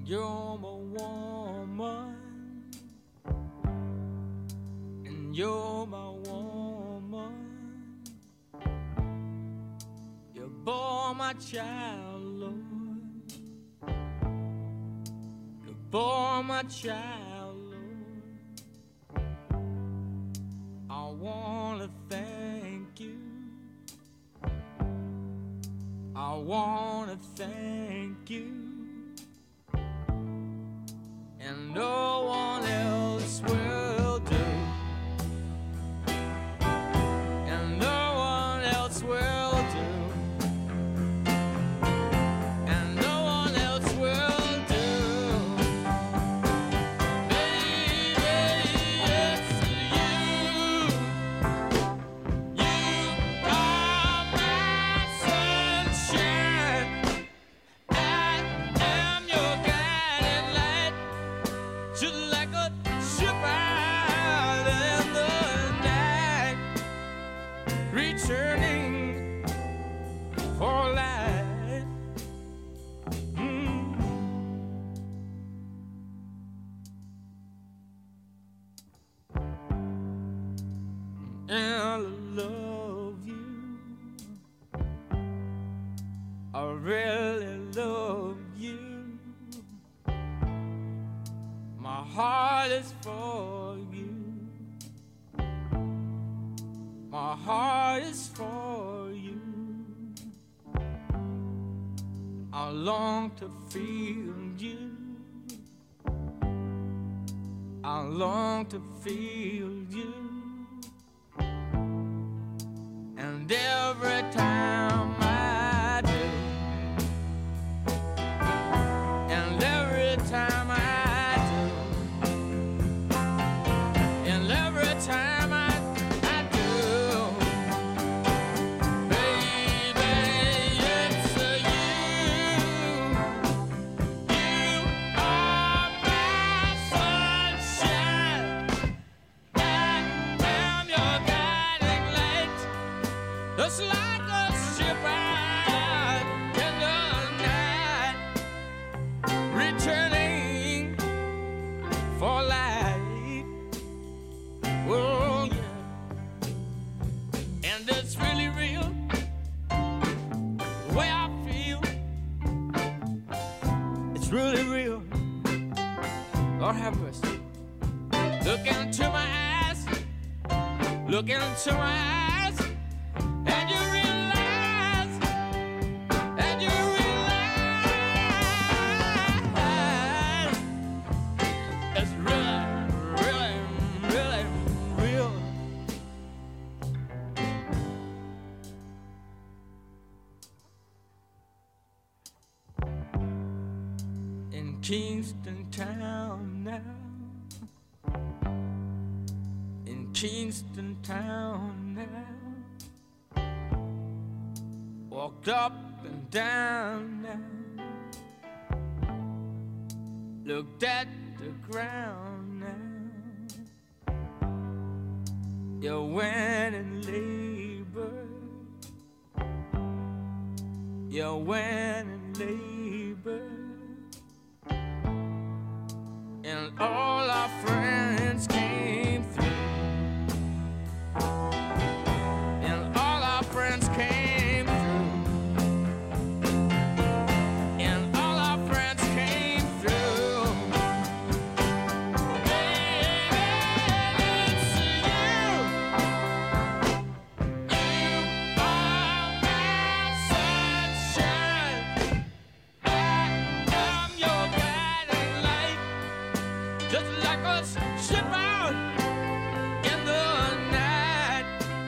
You're my woman, and you're my woman. You bore my child, Lord. You bore my child, Lord. I wanna thank you. I wanna thank you. And no one else will do. And no one else will do. And no one else will do. Baby, it's you. You are my sunshine. I am your guiding light. Just like a ship out in the night, returning for light. And I love you. I really love you. My heart is for you. My heart is for you. I long to feel you. I long to feel you. And every time I do, and every time I time I do, baby, it's you. You are my sunshine. I am your guiding light. Just like a ship out in the night, returning for light. Oh yeah, and it's really real, the way I feel. It's really real. Lord have mercy. Look into my eyes, look into my eyes, and you realize, and you realize it's really, really, really real. In Kingston Town now, in Kingston Town now, walked up and down now, looked at the ground now. You went and labored. You went and labored. And all our friends came through. And all our friends came through. And all our friends came through. Ship out in the night,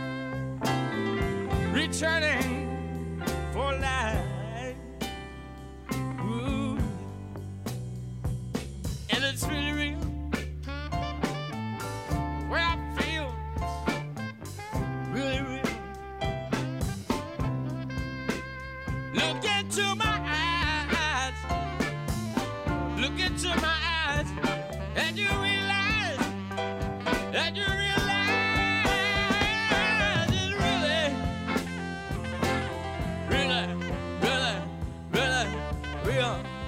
returning for light. Ooh. And it's really real, where I feel really real. Look into my eyes, look into my eyes, and you realize, and you realize it's really, really, really, really real.